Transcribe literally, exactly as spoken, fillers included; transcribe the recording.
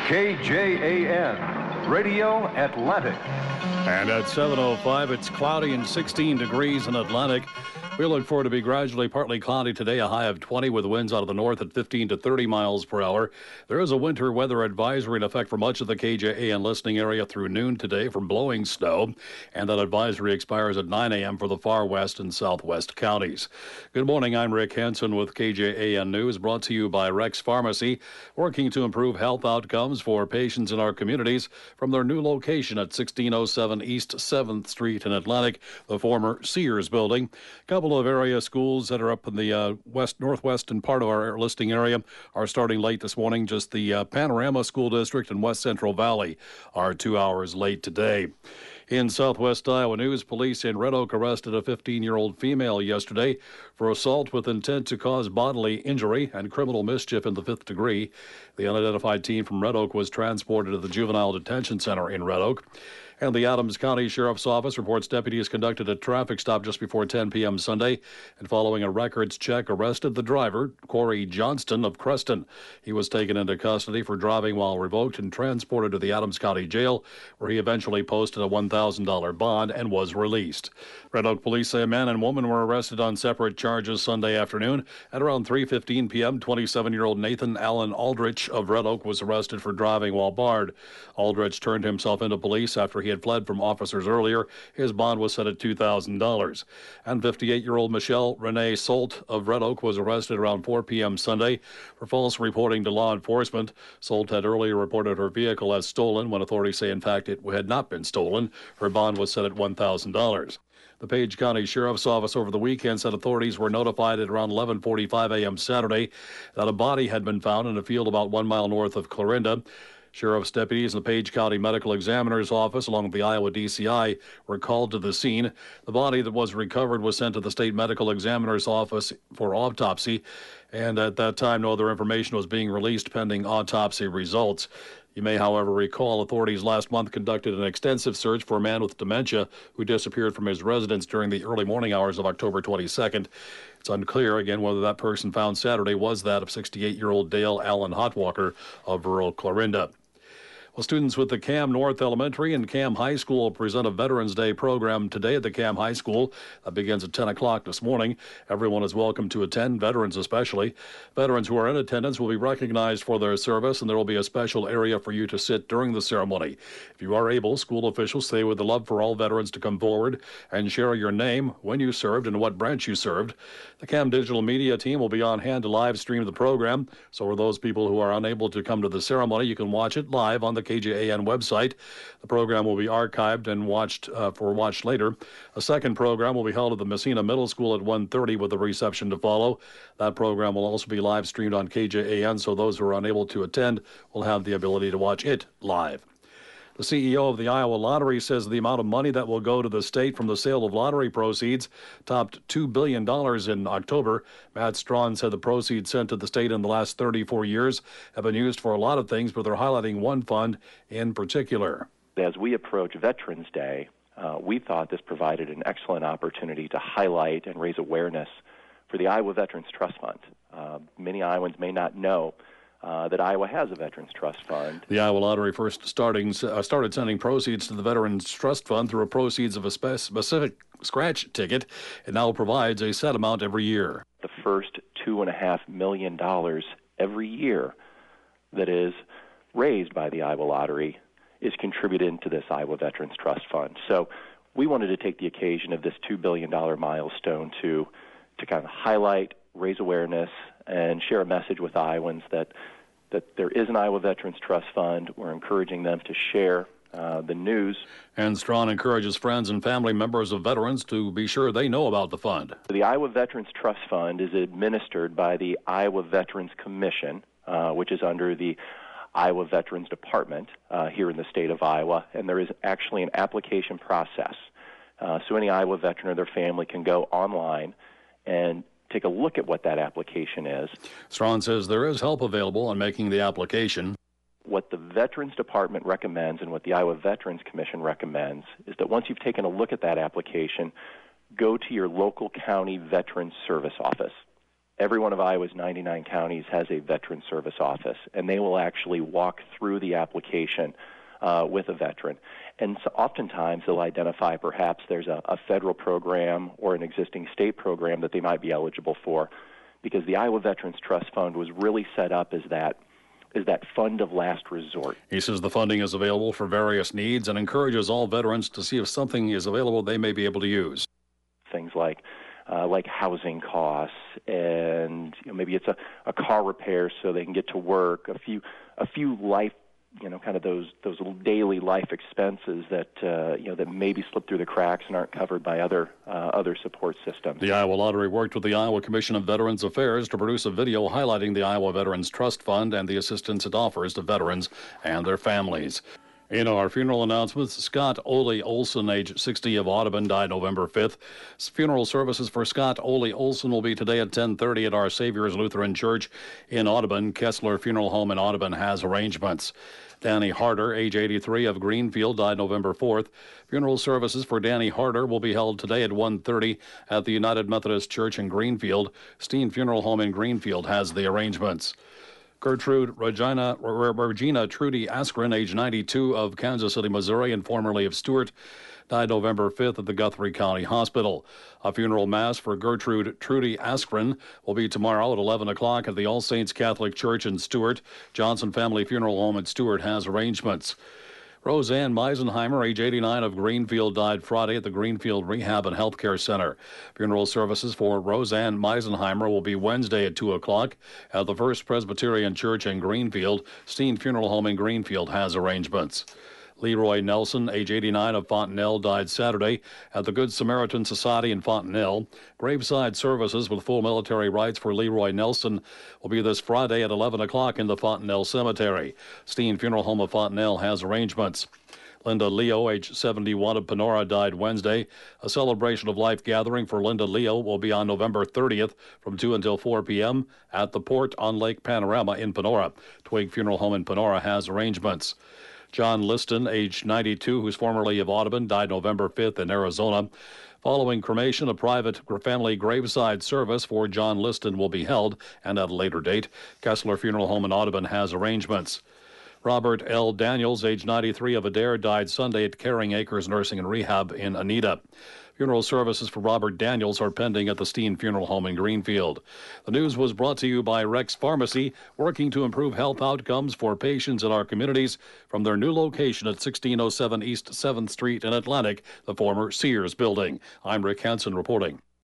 K J A N, Radio Atlantic. And at seven oh five, it's cloudy and sixteen degrees in Atlantic. We look forward to be gradually partly cloudy today, a high of twenty with winds out of the north at fifteen to thirty miles per hour. There is a winter weather advisory in effect for much of the K J A N listening area through noon today from blowing snow, and that advisory expires at nine a.m. for the far west and southwest counties. Good morning, I'm Rick Hansen with K J A N News, brought to you by Rex Pharmacy, working to improve health outcomes for patients in our communities from their new location at sixteen oh seven East seventh Street in Atlantic, the former Sears building. Couple of area schools that are up in the uh, west northwestern part of our listing area are starting late this morning. Just the uh, Panorama School District and West Central Valley are two hours late today. In Southwest Iowa news, police in Red Oak arrested a fifteen-year-old female yesterday for assault with intent to cause bodily injury and criminal mischief in the fifth degree. The unidentified teen from Red Oak was transported to the Juvenile Detention Center in Red Oak. And the Adams County Sheriff's Office reports deputies conducted a traffic stop just before ten p.m. Sunday, and following a records check, arrested the driver, Corey Johnston of Creston. He was taken into custody for driving while revoked and transported to the Adams County Jail, where he eventually posted a one thousand dollars bond and was released. Red Oak police say a man and woman were arrested on separate charges Sunday afternoon. At around three fifteen p.m., twenty-seven-year-old Nathan Allen Aldrich of Red Oak was arrested for driving while barred. Aldrich turned himself into police after he had fled from officers earlier. His bond was set at two thousand dollars. And fifty-eight-year-old Michelle Renee Solt of Red Oak was arrested around four p.m. Sunday for false reporting to law enforcement. Solt had earlier reported her vehicle as stolen when authorities say, in fact, it had not been stolen. Her bond was set at one thousand dollars. The Page County Sheriff's Office over the weekend said authorities were notified at around eleven forty-five a.m. Saturday that a body had been found in a field about one mile north of Clarinda. Sheriff's deputies and the Page County Medical Examiner's Office, along with the Iowa D C I, were called to the scene. The body that was recovered was sent to the State Medical Examiner's Office for autopsy, and at that time, no other information was being released pending autopsy results. You may, however, recall authorities last month conducted an extensive search for a man with dementia who disappeared from his residence during the early morning hours of October twenty-second. It's unclear, again, whether that person found Saturday was that of sixty-eight-year-old Dale Allen Hotwalker of rural Clarinda. Well, students with the Cam North Elementary and Cam High School will present a Veterans Day program today at the Cam High School. That begins at ten o'clock this morning. Everyone is welcome to attend, veterans especially. Veterans who are in attendance will be recognized for their service, and there will be a special area for you to sit during the ceremony. If you are able, school officials say with the love for all veterans to come forward and share your name, when you served, and what branch you served. The Cam Digital Media team will be on hand to live stream the program, so for those people who are unable to come to the ceremony, you can watch it live on the K J A N website. The program will be archived and watched uh, for watch later. A second program will be held at the Messina Middle School at one thirty with a reception to follow. That program will also be live streamed on K J A N, so those who are unable to attend will have the ability to watch it live. The C E O of the Iowa Lottery says the amount of money that will go to the state from the sale of lottery proceeds topped two billion dollars in October. Matt Strawn said the proceeds sent to the state in the last thirty-four years have been used for a lot of things, but they're highlighting one fund in particular. As we approach Veterans Day, uh, we thought this provided an excellent opportunity to highlight and raise awareness for the Iowa Veterans Trust Fund. Uh, many Iowans may not know Uh, that Iowa has a Veterans Trust Fund. The Iowa Lottery first starting uh, started sending proceeds to the Veterans Trust Fund through a proceeds of a spe- specific scratch ticket. It now provides a set amount every year. The first two and a half million dollars every year that is raised by the Iowa Lottery is contributed into this Iowa Veterans Trust Fund. So we wanted to take the occasion of this two billion dollars milestone to to kind of highlight, raise awareness, and share a message with Iowans that that there is an Iowa Veterans Trust Fund. We're encouraging them to share uh, the news. And Strawn encourages friends and family members of veterans to be sure they know about the fund. The Iowa Veterans Trust Fund is administered by the Iowa Veterans Commission, uh, which is under the Iowa Veterans Department uh, here in the state of Iowa, and there is actually an application process. Uh, so any Iowa veteran or their family can go online and take a look at what that application is. Strawn says there is help available on making the application. What the Veterans Department recommends and what the Iowa Veterans Commission recommends is that once you've taken a look at that application, go to your local county Veterans Service Office. every one of Iowa's ninety-nine counties has a veteran service office, and they will actually walk through the application uh, with a veteran. And so oftentimes they'll identify perhaps there's a, a federal program or an existing state program that they might be eligible for, because the Iowa Veterans Trust Fund was really set up as that is that fund of last resort. He says the funding is available for various needs and encourages all veterans to see if something is available they may be able to use. Things like uh, like housing costs, and you know, maybe it's a, a car repair so they can get to work, a few a few life, you know, kind of those those daily life expenses that uh, you know that maybe slip through the cracks and aren't covered by other uh, other support systems. The Iowa Lottery worked with the Iowa Commission of Veterans Affairs to produce a video highlighting the Iowa Veterans Trust Fund and the assistance it offers to veterans and their families. In our funeral announcements, Scott Ole Olson, age sixty, of Audubon, died November fifth. Funeral services for Scott Ole Olson will be today at ten thirty at Our Savior's Lutheran Church in Audubon. Kessler Funeral Home in Audubon has arrangements. Danny Harder, age eighty-three, of Greenfield, died November fourth. Funeral services for Danny Harder will be held today at one thirty at the United Methodist Church in Greenfield. Steen Funeral Home in Greenfield has the arrangements. Gertrude Regina, Regina Trudy Askren, age ninety-two, of Kansas City, Missouri, and formerly of Stuart, died November fifth at the Guthrie County Hospital. A funeral mass for Gertrude Trudy Askren will be tomorrow at eleven o'clock at the All Saints Catholic Church in Stuart. Johnson Family Funeral Home in Stuart has arrangements. Roseanne Meisenheimer, age eighty-nine, of Greenfield, died Friday at the Greenfield Rehab and Healthcare Center. Funeral services for Roseanne Meisenheimer will be Wednesday at two o'clock at the First Presbyterian Church in Greenfield. Steen Funeral Home in Greenfield has arrangements. Leroy Nelson, age eighty-nine, of Fontenelle, died Saturday at the Good Samaritan Society in Fontenelle. Graveside services with full military rights for Leroy Nelson will be this Friday at eleven o'clock in the Fontenelle Cemetery. Steen Funeral Home of Fontenelle has arrangements. Linda Leo, age seventy-one, of Panora, died Wednesday. A celebration of life gathering for Linda Leo will be on November thirtieth from two until four p.m. at the Port on Lake Panorama in Panora. Twig Funeral Home in Panora has arrangements. John Liston, age ninety-two, who's formerly of Audubon, died November fifth in Arizona. Following cremation, a private family graveside service for John Liston will be held, and at a later date. Kessler Funeral Home in Audubon has arrangements. Robert L. Daniels, age ninety-three, of Adair, died Sunday at Caring Acres Nursing and Rehab in Anita. Funeral services for Robert Daniels are pending at the Steen Funeral Home in Greenfield. The news was brought to you by Rex Pharmacy, working to improve health outcomes for patients in our communities from their new location at sixteen oh seven East seventh Street in Atlantic, the former Sears building. I'm Rick Hansen reporting.